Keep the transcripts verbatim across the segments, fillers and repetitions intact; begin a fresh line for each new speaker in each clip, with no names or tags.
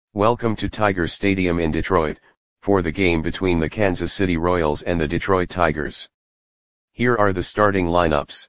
Welcome to Tiger Stadium in Detroit, for the game between the Kansas City Royals and the Detroit Tigers. Here are the starting lineups.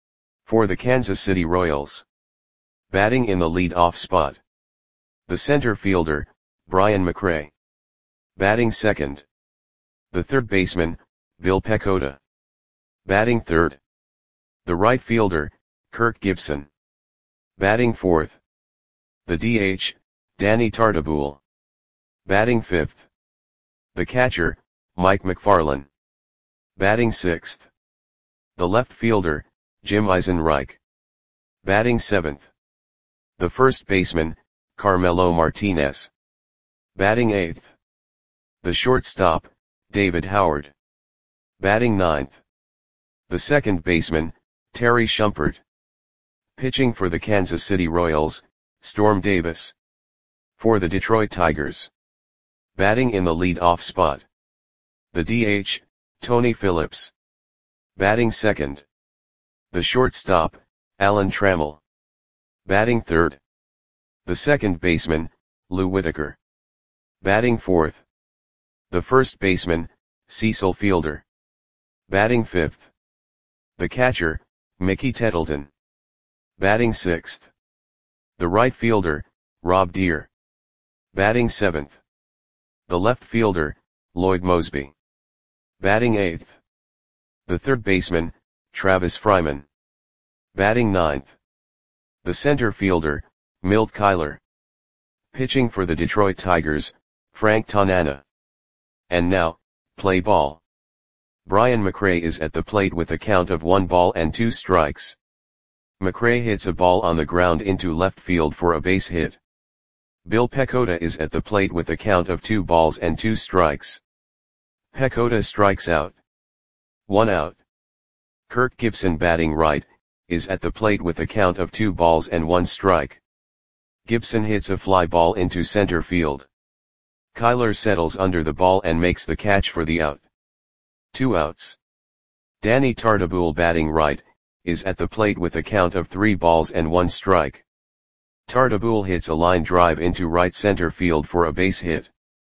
For the Kansas City Royals. Batting in the lead-off spot. The center fielder, Brian McRae. Batting second. The third baseman, Bill Pecota. Batting third. The right fielder, Kirk Gibson. Batting fourth. The D H, Danny Tartabull. Batting fifth. The catcher, Mike McFarland. Batting sixth. The left fielder, Jim Eisenreich. Batting seventh. The first baseman, Carmelo Martinez. Batting eighth. The shortstop, David Howard. Batting ninth. The second baseman, Terry Shumpert. Pitching for the Kansas City Royals, Storm Davis. For the Detroit Tigers. Batting in the lead-off spot. The D H, Tony Phillips. Batting second. The shortstop, Alan Trammell. Batting third. The second baseman, Lou Whitaker. Batting fourth. The first baseman, Cecil Fielder. Batting fifth. The catcher, Mickey Tettleton. Batting sixth. The right fielder, Rob Deere. Batting seventh. The left fielder, Lloyd Moseby. Batting eighth. The third baseman, Travis Fryman. Batting ninth. The center fielder, Milt Kyler. Pitching for the Detroit Tigers, Frank Tanana. And now, play ball. Brian McRae is at the plate with a count of one ball and two strikes. McRae hits a ball on the ground into left field for a base hit. Bill Pecota is at the plate with a count of two balls and two strikes. Pecota strikes out. One out. Kirk Gibson, batting right, is at the plate with a count of two balls and one strike. Gibson hits a fly ball into center field. Kyler settles under the ball and makes the catch for the out. Two outs. Danny Tartabull, batting right, is at the plate with a count of three balls and one strike. Tartabull hits a line drive into right center field for a base hit.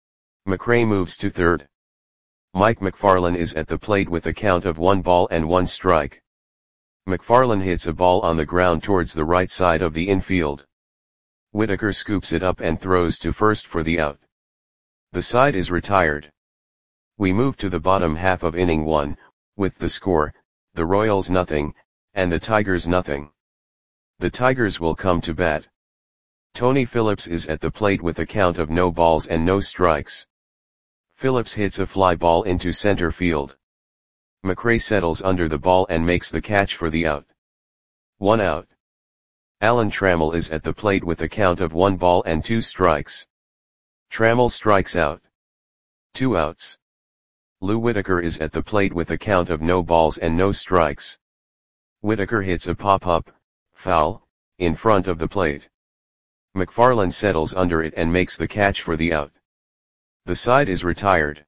McRae moves to third. Mike McFarland is at the plate with a count of one ball and one strike. McFarland hits a ball on the ground towards the right side of the infield. Whitaker scoops it up and throws to first for the out. The side is retired. We move to the bottom half of inning one, with the score, the Royals nothing, and the Tigers nothing. The Tigers will come to bat. Tony Phillips is at the plate with a count of no balls and no strikes. Phillips hits a fly ball into center field. McRae settles under the ball and makes the catch for the out. One out. Alan Trammell is at the plate with a count of one ball and two strikes. Trammell strikes out. Two outs. Lou Whitaker is at the plate with a count of no balls and no strikes. Whitaker hits a pop-up, foul, in front of the plate. McFarland settles under it and makes the catch for the out. The side is retired.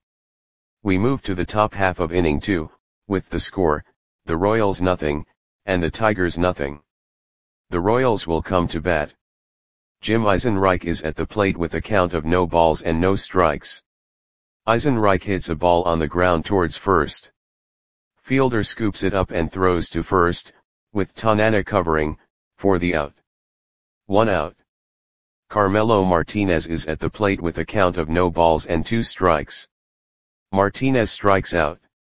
We move to the top half of inning two, with the score, the Royals nothing, and the Tigers nothing. The Royals will come to bat. Jim Eisenreich is at the plate with a count of no balls and no strikes. Eisenreich hits a ball on the ground towards first. Fielder scoops it up and throws to first, with Tanana covering, for the out. One out. Carmelo Martinez is at the plate with a count of no balls and two strikes. Martinez strikes out.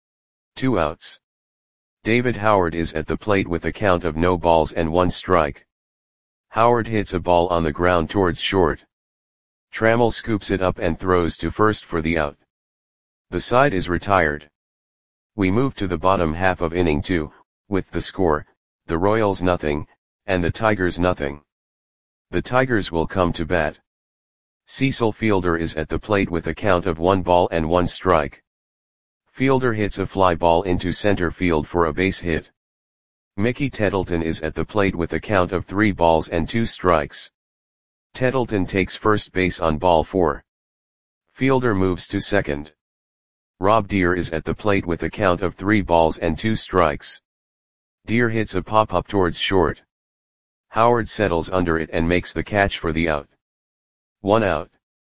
Two outs. David Howard is at the plate with a count of no balls and one strike. Howard hits a ball on the ground towards short. Trammell scoops it up and throws to first for the out. The side is retired. We move to the bottom half of inning two, with the score, the Royals nothing, and the Tigers nothing. The Tigers will come to bat. Cecil Fielder is at the plate with a count of one ball and one strike. Fielder hits a fly ball into center field for a base hit. Mickey Tettleton is at the plate with a count of three balls and two strikes. Tettleton takes first base on ball four. Fielder moves to second. Rob Deere is at the plate with a count of three balls and two strikes. Deere hits a pop-up towards short. Howard settles under it and makes the catch for the out. One out.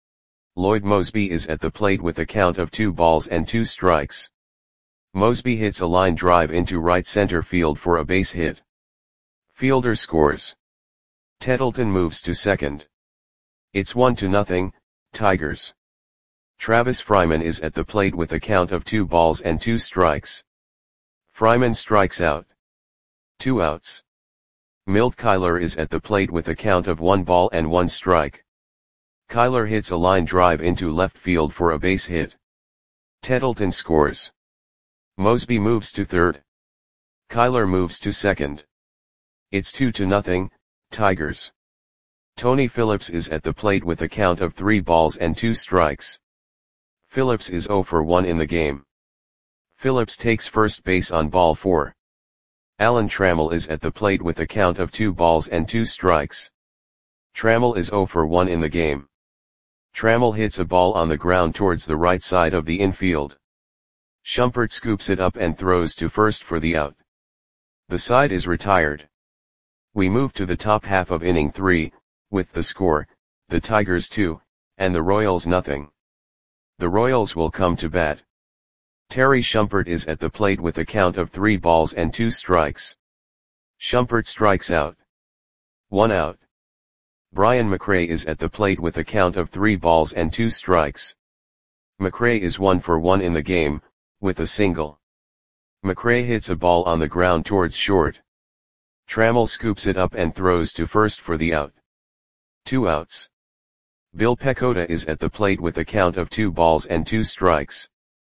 Lloyd Moseby is at the plate with a count of two balls and two strikes. Moseby hits a line drive into right center field for a base hit. Fielder scores. Tettleton moves to second. It's one to nothing, Tigers. Travis Fryman is at the plate with a count of two balls and two strikes. Fryman strikes out. Two outs. Milt Kyler is at the plate with a count of one ball and one strike. Kyler hits a line drive into left field for a base hit. Tettleton scores. Moseby moves to third. Kyler moves to second. It's two to nothing, Tigers. Tony Phillips is at the plate with a count of three balls and two strikes. Phillips is zero for one in the game. Phillips takes first base on ball four. Alan Trammell is at the plate with a count of two balls and two strikes. Trammell is zero for one in the game. Trammell hits a ball on the ground towards the right side of the infield. Shumpert scoops it up and throws to first for the out. The side is retired. We move to the top half of inning three, with the score, the Tigers two, and the Royals nothing. The Royals will come to bat. Terry Shumpert is at the plate with a count of three balls and two strikes. Shumpert strikes out. One out. Brian McRae is at the plate with a count of three balls and two strikes. McRae is one for one in the game, with a single. McRae hits a ball on the ground towards short. Trammell scoops it up and throws to first for the out. Two outs. Bill Pecota is at the plate with a count of two balls and two strikes.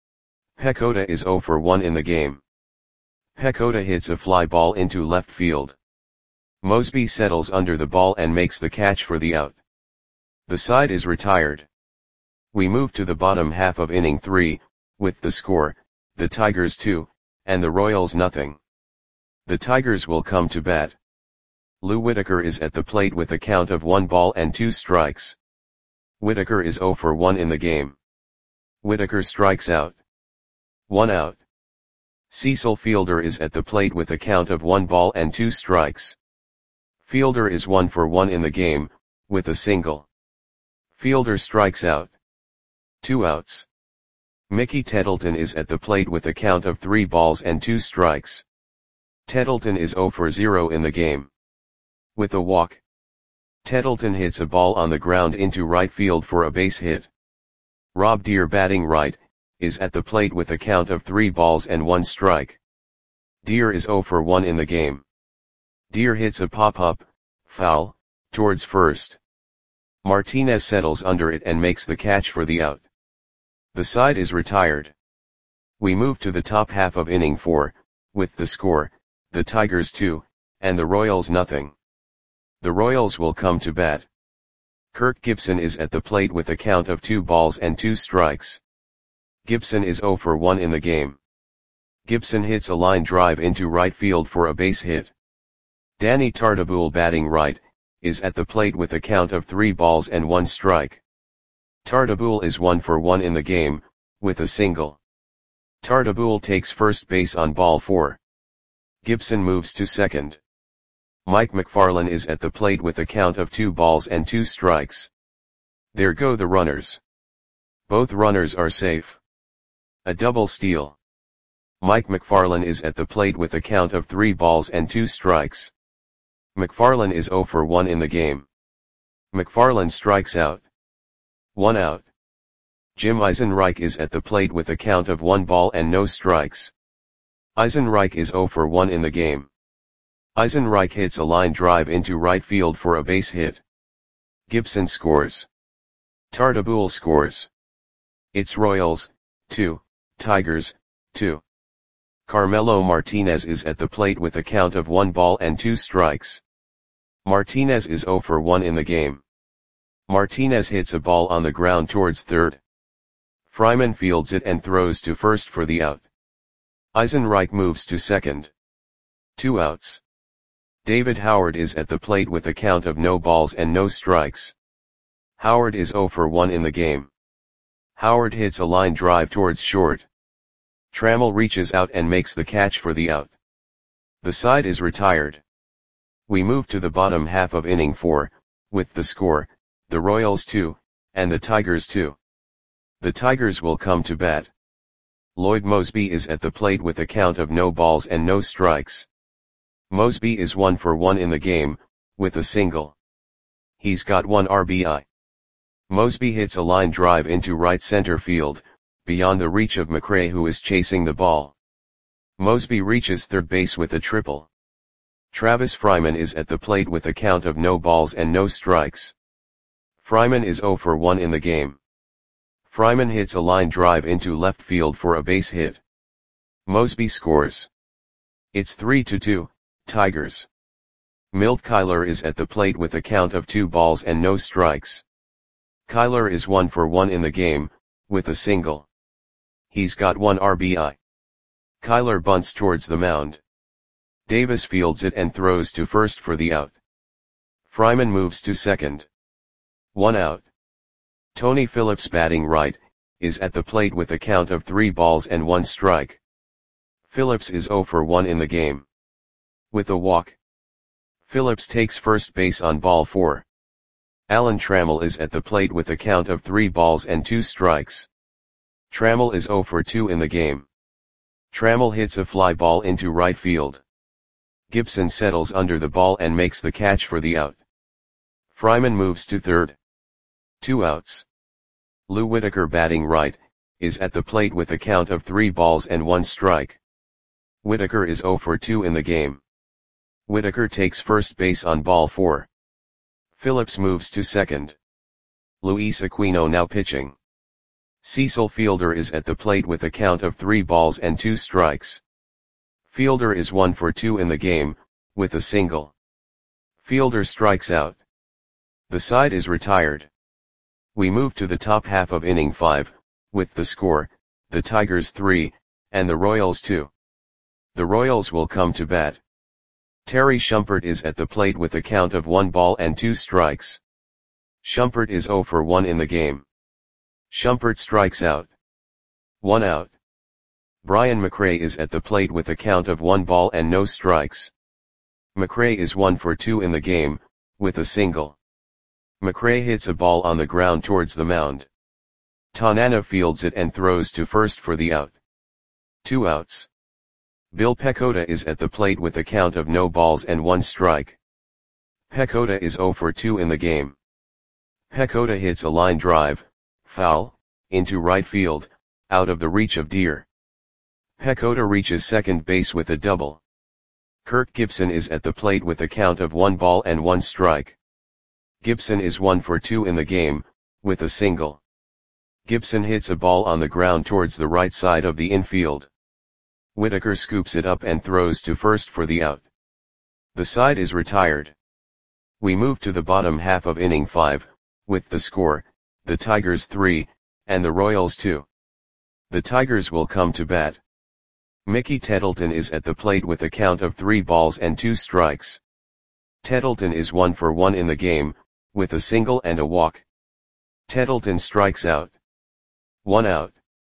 Pecota is zero for one in the game. Pecota hits a fly ball into left field. Moseby settles under the ball and makes the catch for the out. The side is retired. We move to the bottom half of inning three, with the score, the Tigers two, and the Royals nothing. The Tigers will come to bat. Lou Whitaker is at the plate with a count of one ball and two strikes. Whitaker is zero for one in the game. Whitaker strikes out. One out. Cecil Fielder is at the plate with a count of one ball and two strikes. Fielder is one for one in the game, with a single. Fielder strikes out. Two outs. Mickey Tettleton is at the plate with a count of three balls and two strikes. Tettleton is zero for zero in the game. With a walk. Tettleton hits a ball on the ground into right field for a base hit. Rob Deere, batting right, is at the plate with a count of three balls and one strike. Deere is zero for one in the game. Deere hits a pop-up, foul, towards first. Martinez settles under it and makes the catch for the out. The side is retired. We move to the top half of inning four, with the score, the Tigers two, and the Royals nothing. The Royals will come to bat. Kirk Gibson is at the plate with a count of two balls and two strikes. Gibson is zero for one in the game. Gibson hits a line drive into right field for a base hit. Danny Tartabull, batting right, is at the plate with a count of three balls and one strike. Tartabull is one for one in the game, with a single. Tartabull takes first base on ball four. Gibson moves to second. Mike McFarland is at the plate with a count of two balls and two strikes. There go the runners. Both runners are safe. A double steal. Mike McFarland is at the plate with a count of three balls and two strikes. McFarland is zero for one in the game. McFarland strikes out. One out. Jim Eisenreich is at the plate with a count of one ball and no strikes. Eisenreich is zero for one in the game. Eisenreich hits a line drive into right field for a base hit. Gibson scores. Tartabull scores. It's Royals, two, Tigers, two. Carmelo Martinez is at the plate with a count of one ball and two strikes. Martinez is zero for one in the game. Martinez hits a ball on the ground towards third. Fryman fields it and throws to first for the out. Eisenreich moves to second. Two outs. David Howard is at the plate with a count of no balls and no strikes. Howard is zero for one in the game. Howard hits a line drive towards short. Trammell reaches out and makes the catch for the out. The side is retired. We move to the bottom half of inning four, with the score, the Royals two, and the Tigers two. The Tigers will come to bat. Lloyd Moseby is at the plate with a count of no balls and no strikes. Moseby is one for one in the game, with a single. He's got one R B I. Moseby hits a line drive into right center field, beyond the reach of McRae, who is chasing the ball. Moseby reaches third base with a triple. Travis Fryman is at the plate with a count of no balls and no strikes. Fryman is zero for one in the game. Fryman hits a line drive into left field for a base hit. Moseby scores. It's three to two, Tigers. Milt Kyler is at the plate with a count of two balls and no strikes. Kyler is one for one in the game, with a single. He's got one R B I. Kyler bunts towards the mound. Davis fields it and throws to first for the out. Fryman moves to second. One out. Tony Phillips, batting right, is at the plate with a count of three balls and one strike. Phillips is zero for one in the game. With a walk. Phillips takes first base on ball four. Alan Trammell is at the plate with a count of three balls and two strikes. Trammell is zero for two in the game. Trammell hits a fly ball into right field. Gibson settles under the ball and makes the catch for the out. Fryman moves to third. Two outs. Lou Whitaker, batting right, is at the plate with a count of three balls and one strike. Whitaker is zero for two in the game. Whitaker takes first base on ball four. Phillips moves to second. Luis Aquino now pitching. Cecil Fielder is at the plate with a count of three balls and two strikes. Fielder is one for two in the game, with a single. Fielder strikes out. The side is retired. We move to the top half of inning five, with the score, the Tigers three, and the Royals two. The Royals will come to bat. Terry Shumpert is at the plate with a count of one ball and two strikes. Shumpert is zero for one in the game. Shumpert strikes out. One out. Brian McRae is at the plate with a count of one ball and no strikes. McRae is one for two in the game, with a single. McRae hits a ball on the ground towards the mound. Tanana fields it and throws to first for the out. Two outs. Bill Pecota is at the plate with a count of no balls and one strike. Pecota is zero for two in the game. Pecota hits a line drive, foul, into right field, out of the reach of Deer. Pecota reaches second base with a double. Kirk Gibson is at the plate with a count of one ball and one strike. Gibson is one for two in the game, with a single. Gibson hits a ball on the ground towards the right side of the infield. Whitaker scoops it up and throws to first for the out. The side is retired. We move to the bottom half of inning five, with the score, the Tigers three, and the Royals two. The Tigers will come to bat. Mickey Tettleton is at the plate with a count of three balls and two strikes. Tettleton is one for one in the game, with a single and a walk. Tettleton strikes out. One out.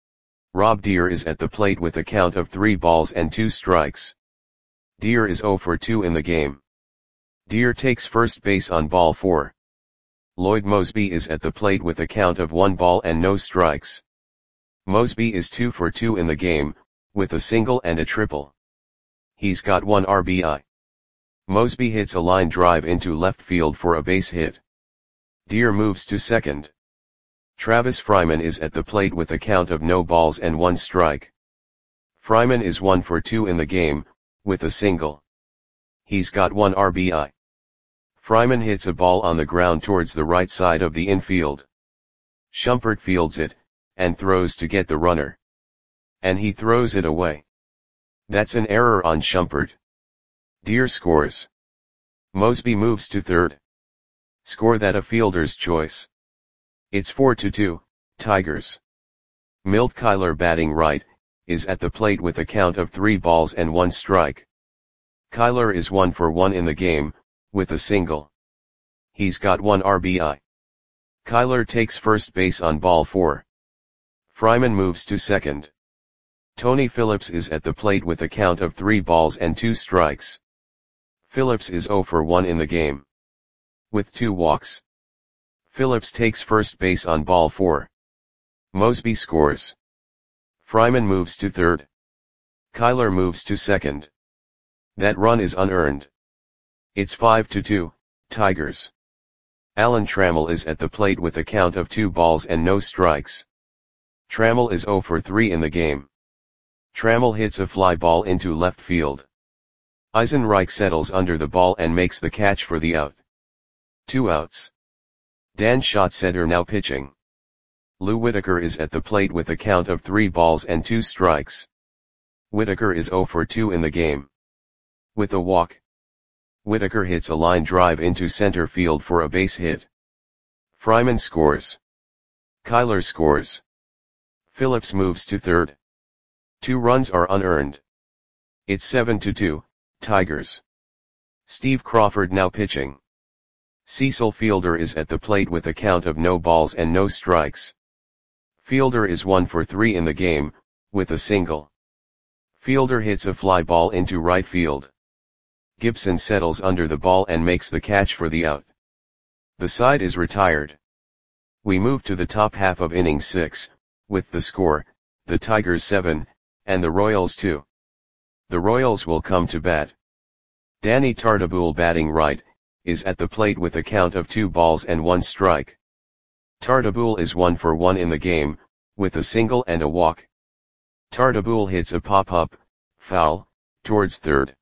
Rob Deer is at the plate with a count of three balls and two strikes. Deer is zero for two in the game. Deer takes first base on ball four. Lloyd Moseby is at the plate with a count of one ball and no strikes. Moseby is two for two in the game, with a single and a triple. He's got one R B I. Moseby hits a line drive into left field for a base hit. Deer moves to second. Travis Fryman is at the plate with a count of no balls and one strike. Fryman is one for two in the game, with a single. He's got one R B I. Fryman hits a ball on the ground towards the right side of the infield. Shumpert fields it, and throws to get the runner. And he throws it away. That's an error on Shumpert. Deer scores. Moseby moves to third. Score that a fielder's choice. It's four to two, Tigers. Milt Kyler, batting right, is at the plate with a count of three balls and one strike. Kyler is one for one in the game, with a single. He's got one R B I. Kyler takes first base on ball four. Fryman moves to second. Tony Phillips is at the plate with a count of three balls and two strikes. Phillips is zero for one in the game. With two walks. Phillips takes first base on ball four. Mosby scores. Fryman moves to third. Kyler moves to second. That run is unearned. It's five to two, Tigers. Alan Trammell is at the plate with a count of two balls and no strikes. Trammell is zero for three in the game. Trammell hits a fly ball into left field. Eisenreich settles under the ball and makes the catch for the out. Two outs. Dan Schatzeder now pitching. Lou Whitaker is at the plate with a count of three balls and two strikes. Whitaker is zero for two in the game. With a walk. Whitaker hits a line drive into center field for a base hit. Fryman scores. Kyler scores. Phillips moves to third. Two runs are unearned. It's seven to two, Tigers. Steve Crawford now pitching. Cecil Fielder is at the plate with a count of no balls and no strikes. Fielder is one for three in the game, with a single. Fielder hits a fly ball into right field. Gibson settles under the ball and makes the catch for the out. The side is retired. We move to the top half of inning six, with the score, the Tigers seven, and the Royals two. The Royals will come to bat. Danny Tartabull, batting right, is at the plate with a count of two balls and one strike. Tartabull is one for one in the game, with a single and a walk. Tartabull hits a pop-up, foul, towards third.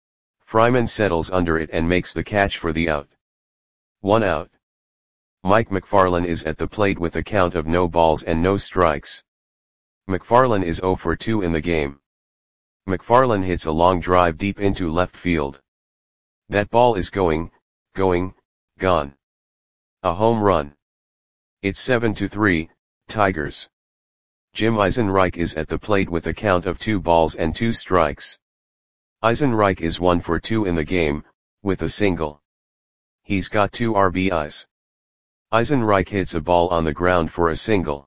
Fryman settles under it and makes the catch for the out. One out. Mike McFarland is at the plate with a count of no balls and no strikes. McFarland is zero for two in the game. McFarland hits a long drive deep into left field. That ball is going, going, gone. A home run. It's seven to three, Tigers. Jim Eisenreich is at the plate with a count of two balls and two strikes. Eisenreich is one for two in the game, with a single. He's got two R B Is. Eisenreich hits a ball on the ground for a single.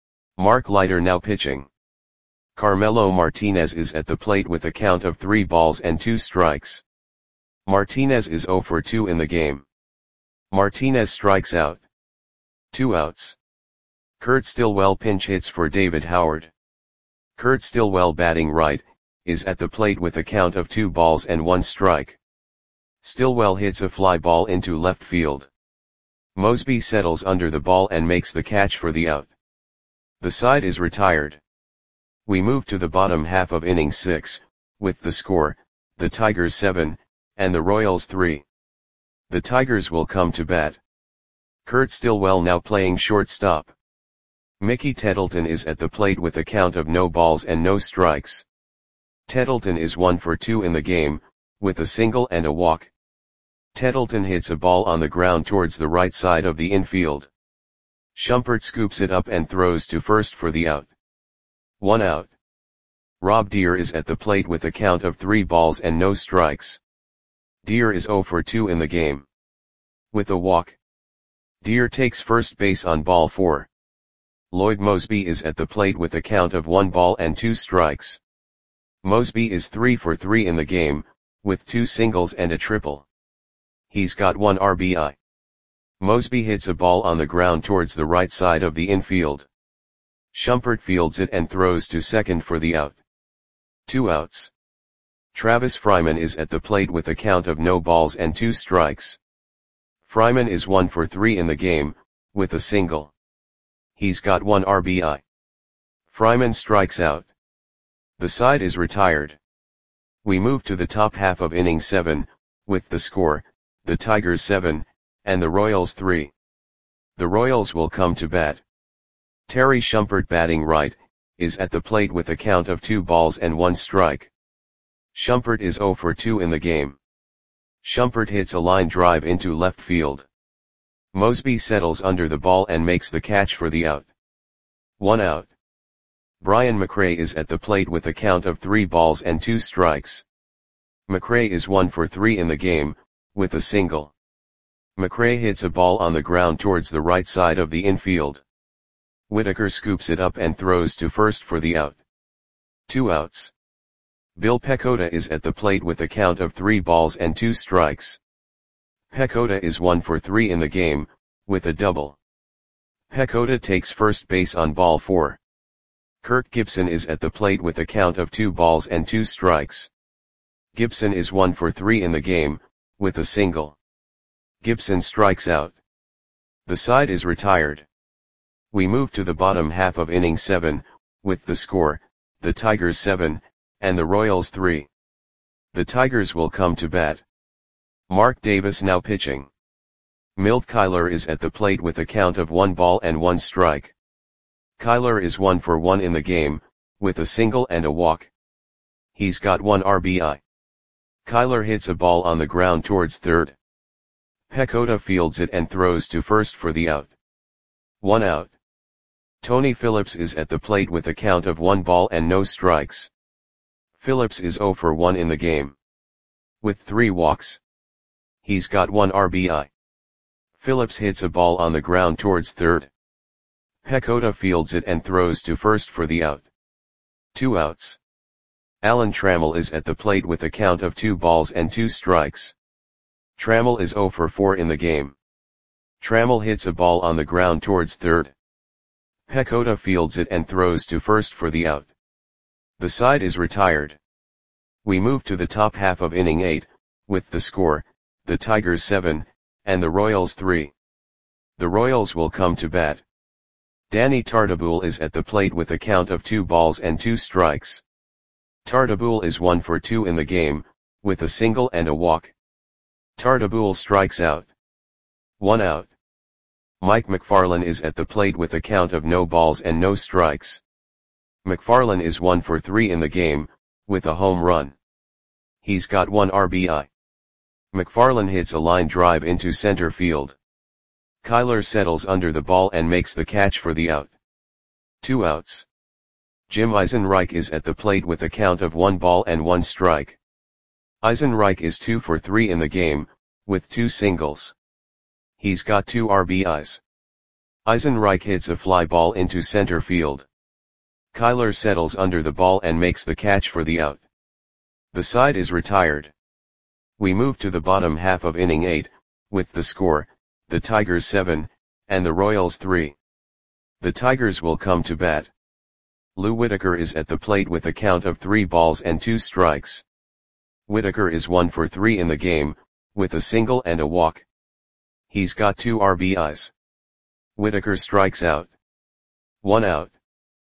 Mark Leiter now pitching. Carmelo Martinez is at the plate with a count of three balls and two strikes. Martinez is zero for two in the game. Martinez strikes out. Two outs. Kurt Stillwell pinch hits for David Howard. Kurt Stillwell, batting right, is at the plate with a count of two balls and one strike. Stillwell hits a fly ball into left field. Mosby settles under the ball and makes the catch for the out. The side is retired. We move to the bottom half of inning six, with the score, the Tigers seven, and the Royals three. The Tigers will come to bat. Kurt Stillwell now playing shortstop. Mickey Tettleton is at the plate with a count of no balls and no strikes. Tettleton is one for two in the game, with a single and a walk. Tettleton hits a ball on the ground towards the right side of the infield. Shumpert scoops it up and throws to first for the out. One out. Rob Deere is at the plate with a count of three balls and no strikes. Deere is zero for two in the game. With a walk. Deere takes first base on ball four. Lloyd Mosby is at the plate with a count of one ball and two strikes. Mosby is three for three in the game, with two singles and a triple. He's got one R B I. Mosby hits a ball on the ground towards the right side of the infield. Shumpert fields it and throws to second for the out. Two outs. Travis Fryman is at the plate with a count of no balls and two strikes. Fryman is one for three in the game, with a single. He's got one R B I. Fryman strikes out. The side is retired. We move to the top half of inning seven, with the score, the Tigers seven, and the Royals three. The Royals will come to bat. Terry Shumpert, batting right, is at the plate with a count of two balls and one strike. Shumpert is zero for two in the game. Shumpert hits a line drive into left field. Mosby settles under the ball and makes the catch for the out. One out. Brian McRae is at the plate with a count of three balls and two strikes. McRae is one for three in the game, with a single. McRae hits a ball on the ground towards the right side of the infield. Whitaker scoops it up and throws to first for the out. Two outs. Bill Pecota is at the plate with a count of three balls and two strikes. Pecota is one for three in the game, with a double. Pechota takes first base on ball four. Kirk Gibson is at the plate with a count of two balls and two strikes. Gibson is one for three in the game, with a single. Gibson strikes out. The side is retired. We move to the bottom half of inning seven, with the score, the Tigers seven, and the Royals three. The Tigers will come to bat. Mark Davis now pitching. Milt Kyler is at the plate with a count of one ball and one strike. Kyler is one for one in the game, with a single and a walk. He's got one R B I. Kyler hits a ball on the ground towards third. Pechota fields it and throws to first for the out. One out. Tony Phillips is at the plate with a count of one ball and no strikes. Phillips is zero for one in the game, with three walks. He's got one R B I. Phillips hits a ball on the ground towards third. Pechota fields it and throws to first for the out. Two outs. Alan Trammell is at the plate with a count of two balls and two strikes. Trammell is zero for four in the game. Trammell hits a ball on the ground towards third. Pechota fields it and throws to first for the out. The side is retired. We move to the top half of inning eight, with the score, the Tigers seven, and the Royals three. The Royals will come to bat. Danny Tartabull is at the plate with a count of two balls and two strikes. Tartabull is one for two in the game, with a single and a walk. Tartabull strikes out. One out. Mike McFarland is at the plate with a count of no balls and no strikes. McFarland is one for three in the game, with a home run. He's got one R B I. McFarland hits a line drive into center field. Kyler settles under the ball and makes the catch for the out. Two outs. Jim Eisenreich is at the plate with a count of one ball and one strike. Eisenreich is two for three in the game, with two singles. He's got two R B Is. Eisenreich hits a fly ball into center field. Kyler settles under the ball and makes the catch for the out. The side is retired. We move to the bottom half of inning eight, with the score, the Tigers seven, and the Royals three. The Tigers will come to bat. Lou Whitaker is at the plate with a count of three balls and two strikes. Whitaker is one for three in the game, with a single and a walk. He's got two R B Is. Whitaker strikes out. One out.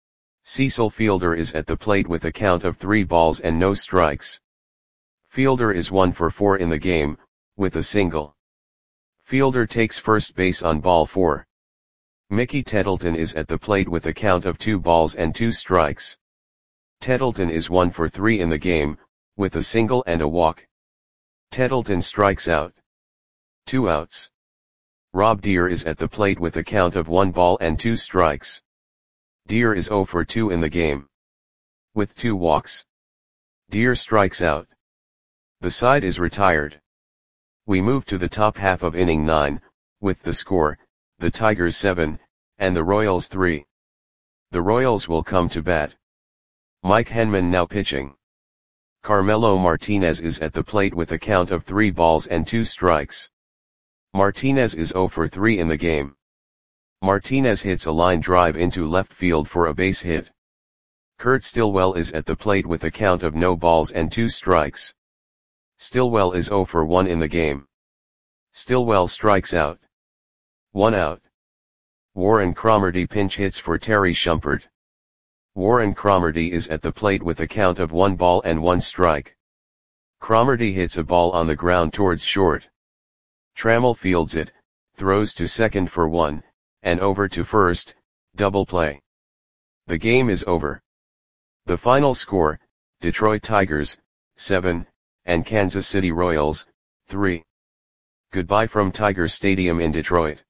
Cecil Fielder is at the plate with a count of three balls and no strikes. Fielder is one for four in the game, with a single. Fielder takes first base on ball four. Mickey Tettleton is at the plate with a count of two balls and two strikes. Tettleton is one for three in the game, with a single and a walk. Tettleton strikes out. Two outs. Rob Deere is at the plate with a count of one ball and two strikes. Deere is zero for two in the game, with two walks. Deere strikes out. The side is retired. We move to the top half of inning nine, with the score, the Tigers seven, and the Royals three. The Royals will come to bat. Mike Henman now pitching. Carmelo Martinez is at the plate with a count of three balls and two strikes. Martinez is zero for three in the game. Martinez hits a line drive into left field for a base hit. Kurt Stillwell is at the plate with a count of no balls and two strikes. Stillwell is zero for one in the game. Stillwell strikes out. One out. Warren Cromartie pinch hits for Terry Shumpert. Warren Cromartie is at the plate with a count of one ball and one strike. Cromartie hits a ball on the ground towards short. Trammell fields it, throws to second for one, and over to first, double play. The game is over. The final score, Detroit Tigers, seven, and Kansas City Royals, three. Goodbye from Tiger Stadium in Detroit.